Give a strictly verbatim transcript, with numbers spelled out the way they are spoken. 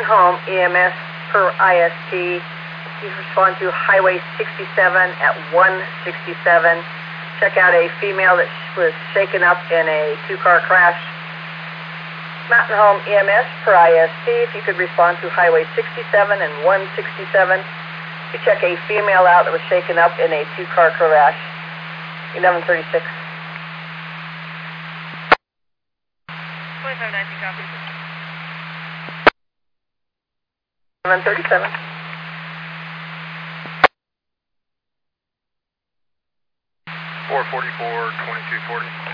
Home E M S per I S P. Please respond to Highway sixty-seven at one sixty-seven. Check out a female that was shaken up in a two-car crash. Mountain Home E M S per I S P, if you could respond to Highway sixty-seven and one sixty-seven. You check a female out that was shaken up in a two-car crash. eleven thirty-six. twenty-five nineteen, copy. eleven thirty-seven. four forty-four, twenty-two forty.